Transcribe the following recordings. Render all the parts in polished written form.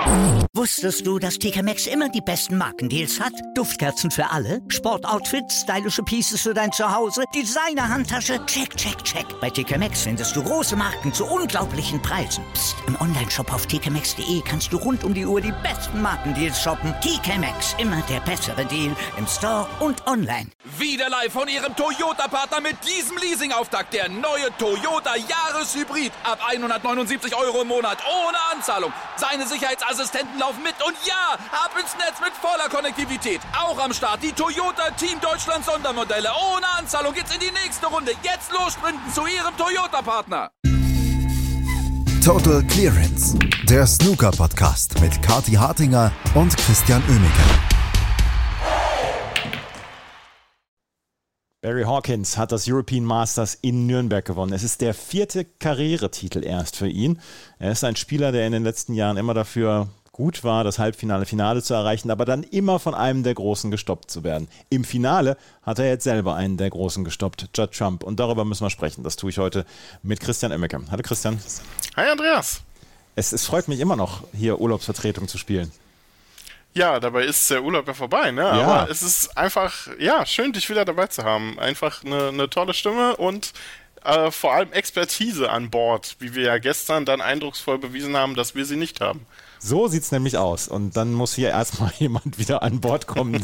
Wusstest du, dass TK Maxx immer die besten Markendeals hat? Duftkerzen für alle, Sportoutfits, stylische Pieces für dein Zuhause, Designer-Handtasche, check, check, check. Bei TK Maxx findest du große Marken zu unglaublichen Preisen. Psst. Im Onlineshop auf tkmaxx.de kannst du rund um die Uhr die besten Markendeals shoppen. TK Maxx, immer der bessere Deal im Store und online. Wieder live von Ihrem Toyota-Partner mit diesem Leasing-Auftakt. Der neue Toyota Jahreshybrid. Ab 179 € im Monat. Ohne Anzahlung. Seine Sicherheitsassistenten laufen mit. Und ja, ab ins Netz mit voller Konnektivität. Auch am Start die Toyota Team Deutschland Sondermodelle. Ohne Anzahlung geht's in die nächste Runde. Jetzt los sprinten zu Ihrem Toyota-Partner. Total Clearance. Der Snooker-Podcast mit Kathi Hartinger und Christian Oemeke. Barry Hawkins hat das European Masters in Nürnberg gewonnen. Es ist der 4. Karrieretitel erst für ihn. Er ist ein Spieler, der in den letzten Jahren immer dafür gut war, das Finale zu erreichen, aber dann immer von einem der Großen gestoppt zu werden. Im Finale hat er jetzt selber einen der Großen gestoppt, Judd Trump. Und darüber müssen wir sprechen. Das tue ich heute mit Christian Oemeke. Hallo Christian. Hi Andreas. Es freut mich immer noch, hier Urlaubsvertretung zu spielen. Ja, dabei ist der Urlaub ja vorbei, ne? Ja. Aber es ist einfach, schön, dich wieder dabei zu haben. Einfach eine tolle Stimme und vor allem Expertise an Bord, wie wir ja gestern dann eindrucksvoll bewiesen haben, dass wir sie nicht haben. So sieht es nämlich aus. Und dann muss hier erstmal jemand wieder an Bord kommen,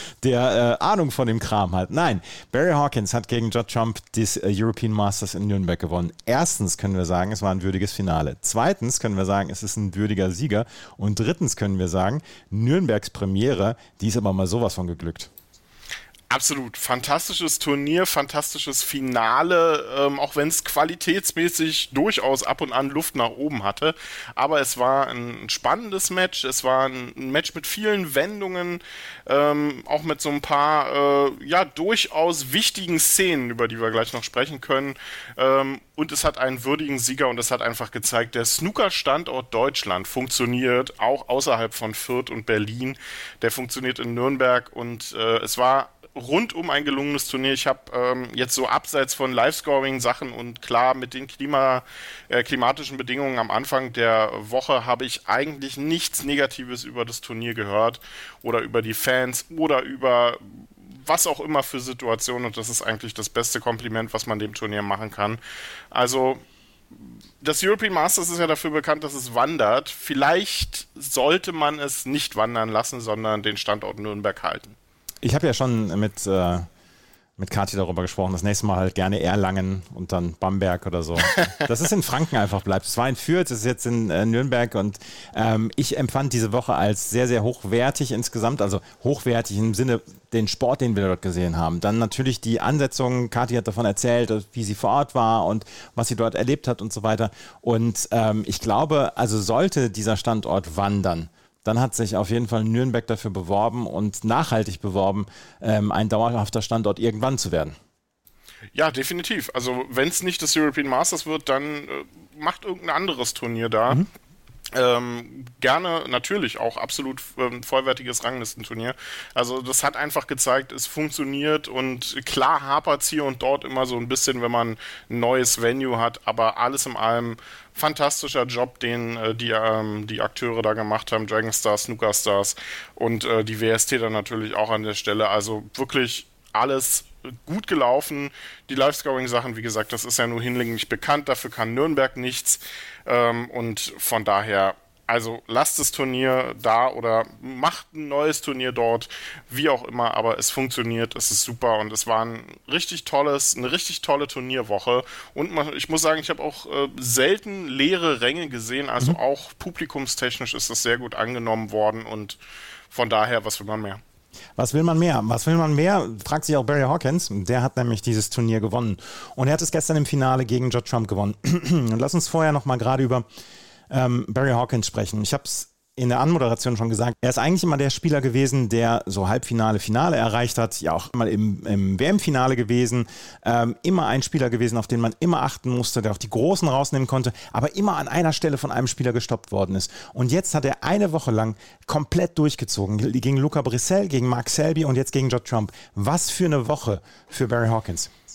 der Ahnung von dem Kram hat. Nein, Barry Hawkins hat gegen Judd Trump das European Masters in Nürnberg gewonnen. Erstens können wir sagen, es war ein würdiges Finale. Zweitens können wir sagen, es ist ein würdiger Sieger. Und drittens können wir sagen, Nürnbergs Premiere, die ist aber mal sowas von geglückt. Absolut. Fantastisches Turnier, fantastisches Finale, auch wenn es qualitätsmäßig durchaus ab und an Luft nach oben hatte. Aber es war ein spannendes Match, es war ein Match mit vielen Wendungen, auch mit so ein paar durchaus wichtigen Szenen, über die wir gleich noch sprechen können. Und es hat einen würdigen Sieger und es hat einfach gezeigt, der Snooker-Standort Deutschland funktioniert, auch außerhalb von Fürth und Berlin. Der funktioniert in Nürnberg und es war rundum ein gelungenes Turnier. Ich habe jetzt so abseits von Live-Scoring-Sachen und klar mit den klimatischen Bedingungen am Anfang der Woche habe ich eigentlich nichts Negatives über das Turnier gehört oder über die Fans oder über was auch immer für Situationen und das ist eigentlich das beste Kompliment, was man dem Turnier machen kann. Also das European Masters ist ja dafür bekannt, dass es wandert. Vielleicht sollte man es nicht wandern lassen, sondern den Standort Nürnberg halten. Ich habe ja schon mit Kathi darüber gesprochen, das nächste Mal halt gerne Erlangen und dann Bamberg oder so. Dass es in Franken einfach bleibt. Es war in Fürth, es ist jetzt in Nürnberg und ich empfand diese Woche als sehr, sehr hochwertig insgesamt, also hochwertig im Sinne den Sport, den wir dort gesehen haben. Dann natürlich die Ansetzungen, Kathi hat davon erzählt, wie sie vor Ort war und was sie dort erlebt hat und so weiter. Und ich glaube, also sollte dieser Standort wandern, dann hat sich auf jeden Fall Nürnberg dafür beworben und nachhaltig beworben, ein dauerhafter Standort irgendwann zu werden. Ja, definitiv. Also wenn es nicht das European Masters wird, dann macht irgendein anderes Turnier da. Gerne natürlich auch absolut vollwertiges Ranglistenturnier. Also das hat einfach gezeigt, es funktioniert und klar hapert es hier und dort immer so ein bisschen, wenn man ein neues Venue hat, aber alles in allem fantastischer Job, den die Akteure da gemacht haben, Dragon Stars, Snooker Stars und die WST dann natürlich auch an der Stelle. Also wirklich alles gut gelaufen. Die Live-Scoring-Sachen, wie gesagt, das ist ja nur hinlänglich bekannt, dafür kann Nürnberg nichts und von daher, also lasst das Turnier da oder macht ein neues Turnier dort, wie auch immer, aber es funktioniert, es ist super und es war eine richtig tolle Turnierwoche und ich muss sagen, ich habe auch selten leere Ränge gesehen, also auch publikumstechnisch ist das sehr gut angenommen worden und von daher, was will man mehr? Was will man mehr? Was will man mehr? Fragt sich auch Barry Hawkins. Der hat nämlich dieses Turnier gewonnen. Und er hat es gestern im Finale gegen Judd Trump gewonnen. Und lass uns vorher nochmal gerade über Barry Hawkins sprechen. Ich habe es in der Anmoderation schon gesagt, er ist eigentlich immer der Spieler gewesen, der so Halbfinale, Finale erreicht hat, ja auch mal im WM-Finale gewesen, immer ein Spieler gewesen, auf den man immer achten musste, der auch die Großen rausnehmen konnte, aber immer an einer Stelle von einem Spieler gestoppt worden ist. Und jetzt hat er eine Woche lang komplett durchgezogen, gegen Luca Brissell, gegen Mark Selby und jetzt gegen Judd Trump. Was für eine Woche für Barry Hawkins.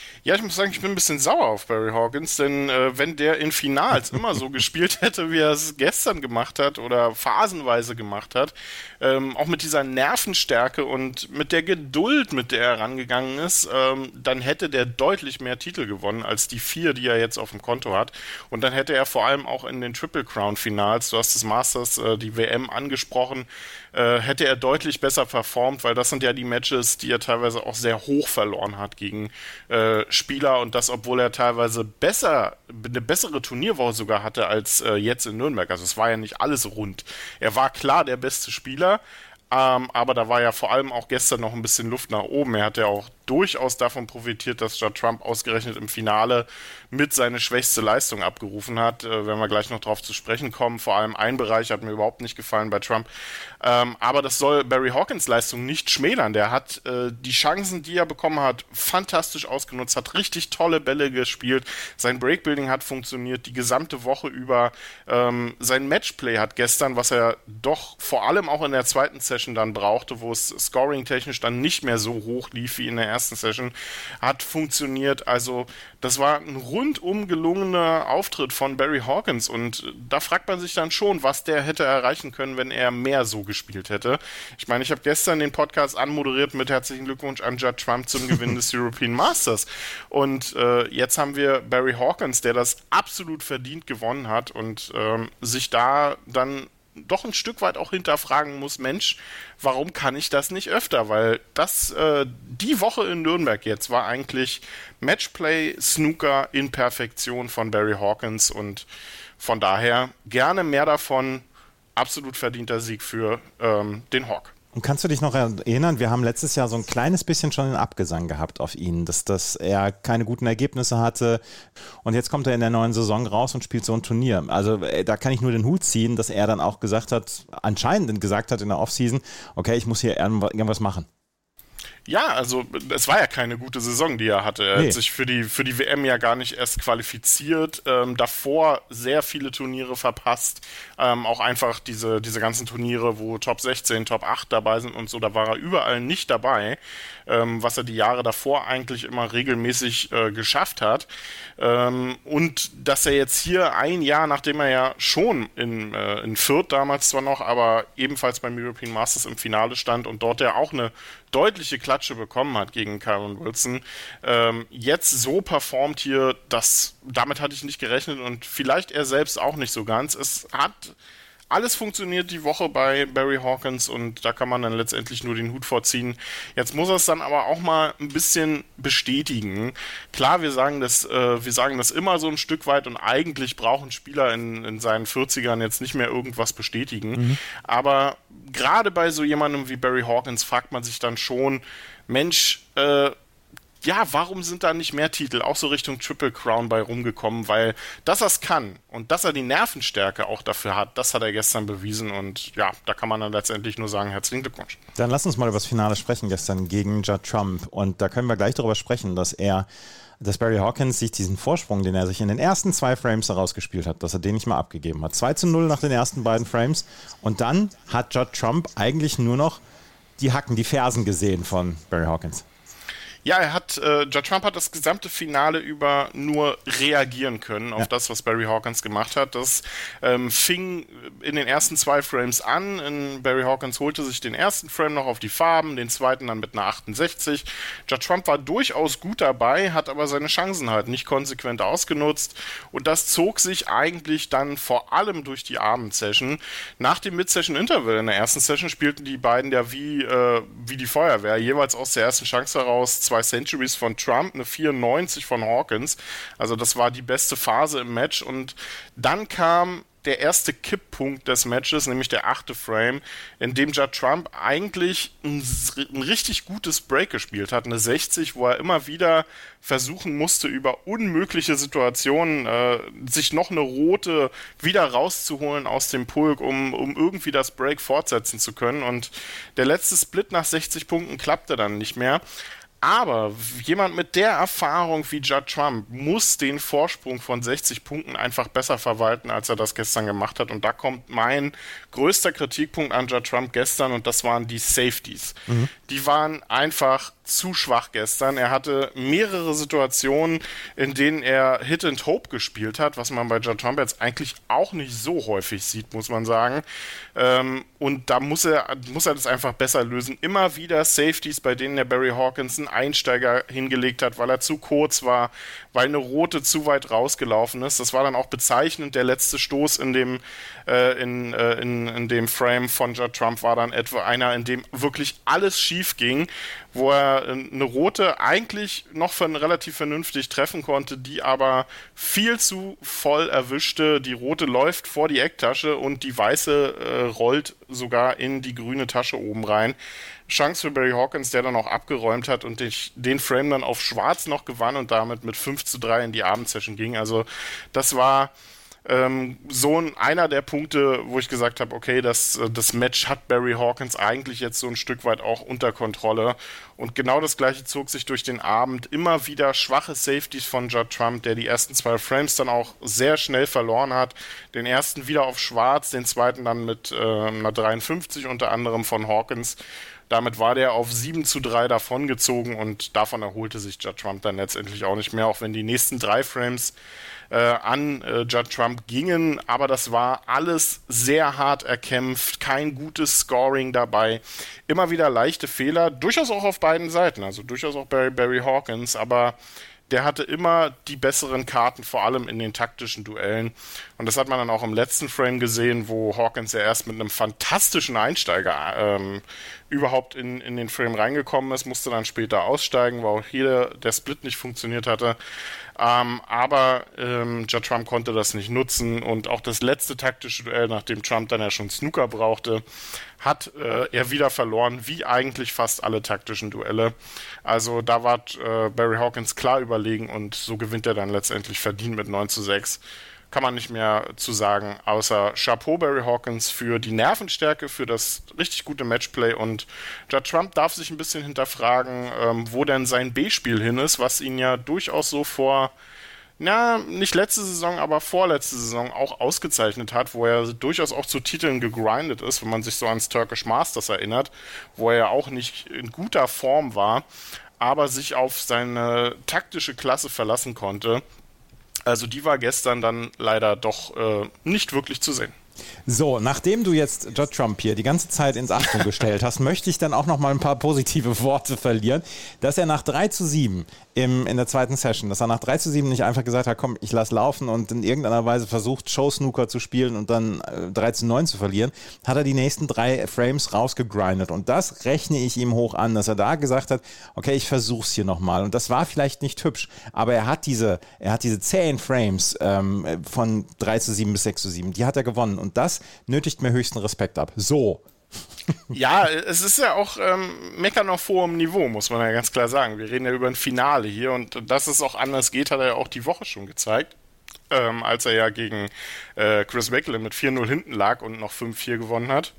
Ja, ich muss sagen, ich bin ein bisschen sauer auf Barry Hawkins, denn wenn der in Finals immer so gespielt hätte, wie er es gestern gemacht hat oder phasenweise gemacht hat, auch mit dieser Nervenstärke und mit der Geduld, mit der er rangegangen ist, dann hätte der deutlich mehr Titel gewonnen als die 4, die er jetzt auf dem Konto hat. Und dann hätte er vor allem auch in den Triple Crown Finals, du hast das Masters, die WM angesprochen, hätte er deutlich besser performt, weil das sind ja die Matches, die er teilweise auch sehr hoch verloren hat gegen Spieler, und das, obwohl er teilweise eine bessere Turnierwoche sogar hatte als jetzt in Nürnberg. Also es war ja nicht alles rund. Er war klar der beste Spieler, aber da war ja vor allem auch gestern noch ein bisschen Luft nach oben. Er hat ja auch durchaus davon profitiert, dass Judd Trump ausgerechnet im Finale mit seine schwächste Leistung abgerufen hat. Wenn wir gleich noch drauf zu sprechen kommen. Vor allem ein Bereich hat mir überhaupt nicht gefallen bei Trump. Aber das soll Barry Hawkins Leistung nicht schmälern. Der hat die Chancen, die er bekommen hat, fantastisch ausgenutzt, hat richtig tolle Bälle gespielt. Sein Breakbuilding hat funktioniert die gesamte Woche über. Sein Matchplay hat gestern, was er doch vor allem auch in der zweiten Session dann brauchte, wo es scoring-technisch dann nicht mehr so hoch lief wie in der ersten Session, hat funktioniert. Also das war ein rundum gelungener Auftritt von Barry Hawkins, und da fragt man sich dann schon, was der hätte erreichen können, wenn er mehr so gespielt hätte. Ich meine, ich habe gestern den Podcast anmoderiert mit herzlichen Glückwunsch an Judd Trump zum Gewinn des European Masters, und jetzt haben wir Barry Hawkins, der das absolut verdient gewonnen hat und sich da dann doch ein Stück weit auch hinterfragen muss, Mensch, warum kann ich das nicht öfter? Weil die Woche in Nürnberg jetzt war eigentlich Matchplay, Snooker in Perfektion von Barry Hawkins, und von daher gerne mehr davon. Absolut verdienter Sieg für den Hawk. Und kannst du dich noch erinnern, wir haben letztes Jahr so ein kleines bisschen schon einen Abgesang gehabt auf ihn, dass er keine guten Ergebnisse hatte, und jetzt kommt er in der neuen Saison raus und spielt so ein Turnier. Also da kann ich nur den Hut ziehen, dass er dann auch anscheinend gesagt hat in der Offseason, okay, ich muss hier irgendwas machen. Ja, also es war ja keine gute Saison, die er hatte. Er hat sich für die WM ja gar nicht erst qualifiziert, davor sehr viele Turniere verpasst, auch einfach diese ganzen Turniere, wo Top 16, Top 8 dabei sind und so, da war er überall nicht dabei, was er die Jahre davor eigentlich immer regelmäßig geschafft hat. Und dass er jetzt hier ein Jahr, nachdem er ja schon in Fürth damals zwar noch, aber ebenfalls beim European Masters im Finale stand und dort ja auch eine deutliche Klatsche bekommen hat gegen Kyron Wilson, jetzt so performt hier, damit hatte ich nicht gerechnet, und vielleicht er selbst auch nicht so ganz. Es hat alles funktioniert die Woche bei Barry Hawkins, und da kann man dann letztendlich nur den Hut vorziehen. Jetzt muss er es dann aber auch mal ein bisschen bestätigen. Klar, wir sagen das immer so ein Stück weit, und eigentlich brauchen Spieler in seinen 40ern jetzt nicht mehr irgendwas bestätigen. Aber gerade bei so jemandem wie Barry Hawkins fragt man sich dann schon, Mensch, warum sind da nicht mehr Titel, auch so Richtung Triple Crown bei rumgekommen, weil dass er es kann und dass er die Nervenstärke auch dafür hat, das hat er gestern bewiesen, und ja, da kann man dann letztendlich nur sagen, herzlichen Glückwunsch. Dann lass uns mal über das Finale sprechen gestern gegen Judd Trump, und da können wir gleich darüber sprechen, dass Barry Hawkins sich diesen Vorsprung, den er sich in den ersten 2 Frames herausgespielt hat, dass er den nicht mal abgegeben hat. 2-0 nach den ersten beiden Frames, und dann hat Judd Trump eigentlich nur noch die Fersen gesehen von Barry Hawkins. Ja, Judd Trump hat das gesamte Finale über nur reagieren können auf das, was Barry Hawkins gemacht hat. Das fing in den ersten 2 Frames an. Barry Hawkins holte sich den ersten Frame noch auf die Farben, den zweiten dann mit einer 68. Judd Trump war durchaus gut dabei, hat aber seine Chancen halt nicht konsequent ausgenutzt, und das zog sich eigentlich dann vor allem durch die Abendsession. Nach dem Mid-Session-Interval in der ersten Session spielten die beiden ja wie die Feuerwehr, jeweils aus der ersten Chance heraus 2 Centuries von Trump, eine 94 von Hawkins. Also das war die beste Phase im Match, und dann kam der erste Kipppunkt des Matches, nämlich der 8. Frame, in dem Judd Trump eigentlich ein richtig gutes Break gespielt hat, eine 60, wo er immer wieder versuchen musste, über unmögliche Situationen sich noch eine rote wieder rauszuholen aus dem Pulk, um irgendwie das Break fortsetzen zu können, und der letzte Split nach 60 Punkten klappte dann nicht mehr. Aber jemand mit der Erfahrung wie Judd Trump muss den Vorsprung von 60 Punkten einfach besser verwalten, als er das gestern gemacht hat. Und da kommt mein größter Kritikpunkt an Judd Trump gestern, und das waren die Safeties. Die waren einfach zu schwach gestern. Er hatte mehrere Situationen, in denen er Hit and Hope gespielt hat, was man bei Judd Trump jetzt eigentlich auch nicht so häufig sieht, muss man sagen. Und da muss er das einfach besser lösen. Immer wieder Safeties, bei denen der Barry Hawkins einen Einsteiger hingelegt hat, weil er zu kurz war, weil eine rote zu weit rausgelaufen ist. Das war dann auch bezeichnend. Der letzte Stoß in dem Frame von Judd Trump war dann etwa einer, in dem wirklich alles schief ging, wo er eine rote eigentlich noch relativ vernünftig treffen konnte, die aber viel zu voll erwischte. Die rote läuft vor die Ecktasche und die weiße rollt sogar in die grüne Tasche oben rein. Chance für Barry Hawkins, der dann auch abgeräumt hat und den Frame dann auf schwarz noch gewann und damit mit 5:3 in die Abendsession ging. Also das war einer der Punkte, wo ich gesagt habe, okay, das Match hat Barry Hawkins eigentlich jetzt so ein Stück weit auch unter Kontrolle. Und genau das Gleiche zog sich durch den Abend. Immer wieder schwache Safeties von Judd Trump, der die ersten 2 Frames dann auch sehr schnell verloren hat. Den ersten wieder auf schwarz, den zweiten dann mit einer 53 unter anderem von Hawkins. Damit war der auf 7:3 davongezogen und davon erholte sich Judd Trump dann letztendlich auch nicht mehr, auch wenn die nächsten 3 Frames an Judd Trump gingen, aber das war alles sehr hart erkämpft, kein gutes Scoring dabei, immer wieder leichte Fehler, durchaus auch auf beiden Seiten, also durchaus auch bei Barry Hawkins, aber der hatte immer die besseren Karten, vor allem in den taktischen Duellen. Und das hat man dann auch im letzten Frame gesehen, wo Hawkins ja erst mit einem fantastischen Einsteiger überhaupt in den Frame reingekommen ist, musste dann später aussteigen, weil auch hier der Split nicht funktioniert hatte. Aber Judd Trump konnte das nicht nutzen und auch das letzte taktische Duell, nachdem Trump dann ja schon Snooker brauchte, hat er wieder verloren, wie eigentlich fast alle taktischen Duelle. Also da war Barry Hawkins klar überlegen und so gewinnt er dann letztendlich verdient mit 9:6. Kann man nicht mehr zu sagen, außer Chapeau Barry Hawkins für die Nervenstärke, für das richtig gute Matchplay und Judd Trump darf sich ein bisschen hinterfragen, wo denn sein B-Spiel hin ist, was ihn ja durchaus so nicht letzte Saison, aber vorletzte Saison auch ausgezeichnet hat, wo er durchaus auch zu Titeln gegrindet ist, wenn man sich so ans Turkish Masters erinnert, wo er ja auch nicht in guter Form war, aber sich auf seine taktische Klasse verlassen konnte. Also die war gestern dann leider doch nicht wirklich zu sehen. So, nachdem du jetzt Judd Trump hier die ganze Zeit ins Achtung gestellt hast, möchte ich dann auch noch mal ein paar positive Worte verlieren, dass er nach 3:7 in der zweiten Session, dass er nach 3:7 nicht einfach gesagt hat, komm, ich lass laufen und in irgendeiner Weise versucht, Show-Snooker zu spielen und dann 3:9 zu verlieren, hat er die nächsten 3 Frames rausgegrindet und das rechne ich ihm hoch an, dass er da gesagt hat, okay, ich versuch's hier nochmal und das war vielleicht nicht hübsch, aber er hat diese 10 Frames von 3:7 bis 6:7, die hat er gewonnen und das nötigt mir höchsten Respekt ab. So. Ja, es ist ja auch Meckern auf hohem Niveau, muss man ja ganz klar sagen. Wir reden ja über ein Finale hier und dass es auch anders geht, hat er ja auch die Woche schon gezeigt, als er ja gegen Chris Wakelin mit 4:0 hinten lag und noch 5:4 gewonnen hat.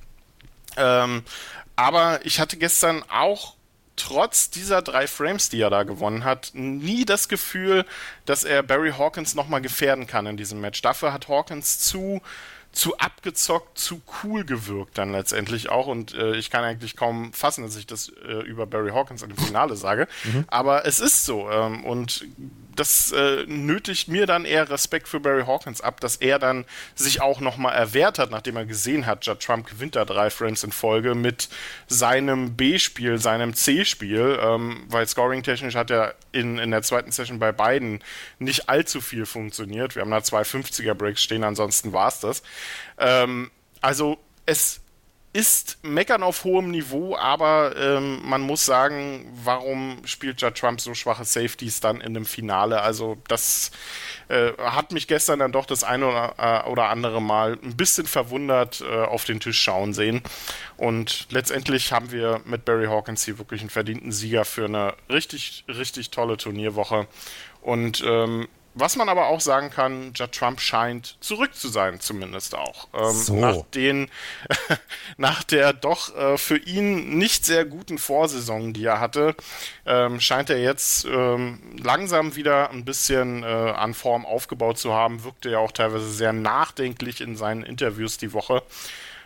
Aber ich hatte gestern auch trotz dieser 3 Frames, die er da gewonnen hat, nie das Gefühl, dass er Barry Hawkins nochmal gefährden kann in diesem Match. Dafür hat Hawkins zu abgezockt, zu cool gewirkt dann letztendlich auch und ich kann eigentlich kaum fassen, dass ich das über Barry Hawkins im Finale sage, aber es ist so und das nötigt mir dann eher Respekt für Barry Hawkins ab, dass er dann sich auch nochmal erwehrt hat, nachdem er gesehen hat, Judd Trump gewinnt da 3 Frames in Folge mit seinem B-Spiel, seinem C-Spiel, weil scoring-technisch hat er in der zweiten Session bei beiden nicht allzu viel funktioniert. Wir haben da 2 50er-Breaks stehen, ansonsten war es das. Also es ist Meckern auf hohem Niveau, aber man muss sagen, warum spielt Judd Trump so schwache Safeties dann in einem Finale? Also das hat mich gestern dann doch das eine oder andere Mal ein bisschen verwundert auf den Tisch schauen sehen. Und letztendlich haben wir mit Barry Hawkins hier wirklich einen verdienten Sieger für eine richtig, richtig tolle Turnierwoche. Und was man aber auch sagen kann, Judd Trump scheint zurück zu sein, zumindest auch. Nach der doch für ihn nicht sehr guten Vorsaison, die er hatte, scheint er jetzt langsam wieder ein bisschen an Form aufgebaut zu haben. Wirkte ja auch teilweise sehr nachdenklich in seinen Interviews die Woche.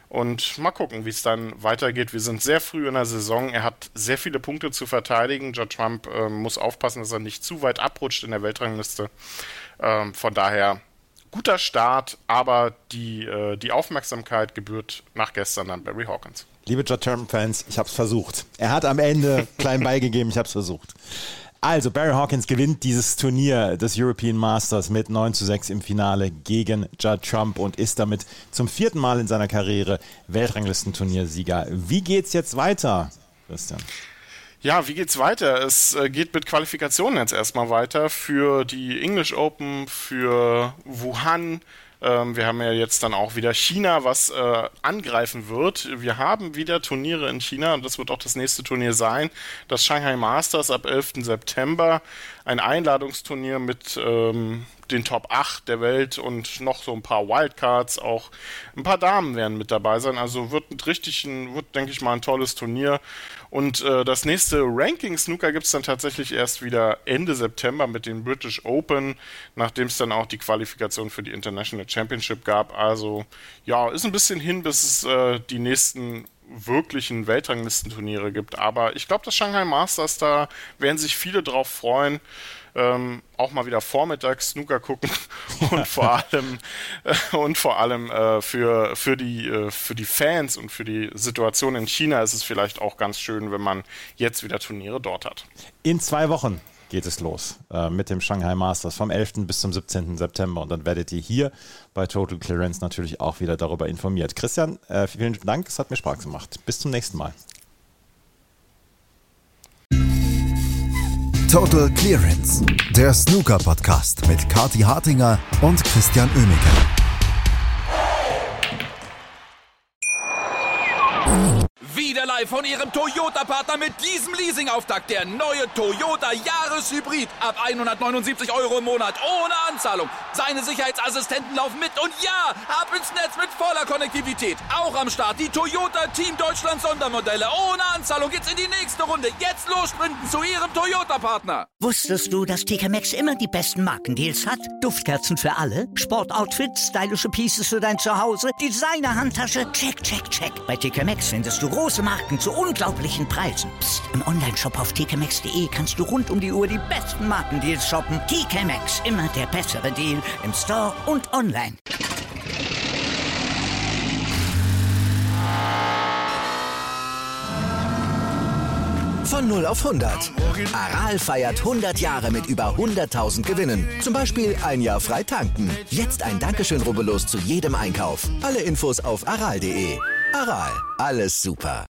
Und mal gucken, wie es dann weitergeht. Wir sind sehr früh in der Saison. Er hat sehr viele Punkte zu verteidigen. Judd Trump muss aufpassen, dass er nicht zu weit abrutscht in der Weltrangliste. Von daher guter Start, aber die Aufmerksamkeit gebührt nach gestern an Barry Hawkins. Liebe Judd Trump-Fans, ich habe es versucht. Er hat am Ende klein beigegeben, ich habe es versucht. Also, Barry Hawkins gewinnt dieses Turnier des European Masters mit 9:6 im Finale gegen Judd Trump und ist damit zum 4. Mal in seiner Karriere Weltranglistenturniersieger. Wie geht's jetzt weiter, Christian? Ja, wie geht's weiter? Es geht mit Qualifikationen jetzt erstmal weiter für die English Open, für Wuhan. Wir haben ja jetzt dann auch wieder China, was angreifen wird. Wir haben wieder Turniere in China und das wird auch das nächste Turnier sein. Das Shanghai Masters ab 11. September. Ein Einladungsturnier mit den Top 8 der Welt und noch so ein paar Wildcards. Auch ein paar Damen werden mit dabei sein. Also wird denke ich mal, ein tolles Turnier. Und das nächste Ranking-Snooker gibt es dann tatsächlich erst wieder Ende September mit den British Open, nachdem es dann auch die Qualifikation für die International Championship gab. Also ja, ist ein bisschen hin, bis es die nächsten wirklichen Weltranglistenturniere gibt. Aber ich glaube, das Shanghai Masters, da werden sich viele drauf freuen. Auch mal wieder vormittags Snooker gucken und vor allem für die Fans und für die Situation in China ist es vielleicht auch ganz schön, wenn man jetzt wieder Turniere dort hat. In 2 Wochen geht es los mit dem Shanghai Masters vom 11. bis zum 17. September und dann werdet ihr hier bei Total Clearance natürlich auch wieder darüber informiert. Christian, vielen Dank, es hat mir Spaß gemacht. Bis zum nächsten Mal. Total Clearance, der Snooker-Podcast mit Kathi Hartinger und Christian Oemeke. Wieder live von Ihrem Toyota-Partner mit diesem Leasing-Auftakt. Der neue Toyota Jahreshybrid. Ab 179 € im Monat. Ohne Anzahlung. Seine Sicherheitsassistenten laufen mit. Und ja, ab ins Netz mit voller Konnektivität. Auch am Start die Toyota Team Deutschland Sondermodelle. Ohne Anzahlung geht's in die nächste Runde. Jetzt los sprinten zu Ihrem Toyota-Partner. Wusstest du, dass TK Maxx immer die besten Markendeals hat? Duftkerzen für alle, Sportoutfits, stylische Pieces für dein Zuhause, Designer-Handtasche, check, check, check. Bei TK Maxx findest du große Marken zu unglaublichen Preisen. Psst. Im Onlineshop auf tkmaxx.de kannst du rund um die Uhr die besten Markendeals shoppen. TK Maxx, immer der bessere Deal im Store und online. Von 0 auf 100. Aral feiert 100 Jahre mit über 100.000 Gewinnen. Zum Beispiel ein Jahr frei tanken. Jetzt ein Dankeschön, rubbellos zu jedem Einkauf. Alle Infos auf aral.de. Aral, alles super.